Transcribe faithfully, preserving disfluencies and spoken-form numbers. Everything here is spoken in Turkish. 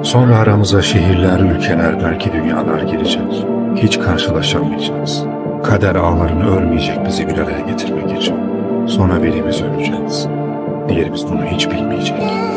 Sonra aramıza şehirler, ülkeler, belki dünyalar girecek. Hiç karşılaşamayacağız. Kader ağlarını örmeyecek bizi bir araya getirmek için. Sonra birimiz öleceğiz. Diğerimiz bunu hiç bilmeyecek.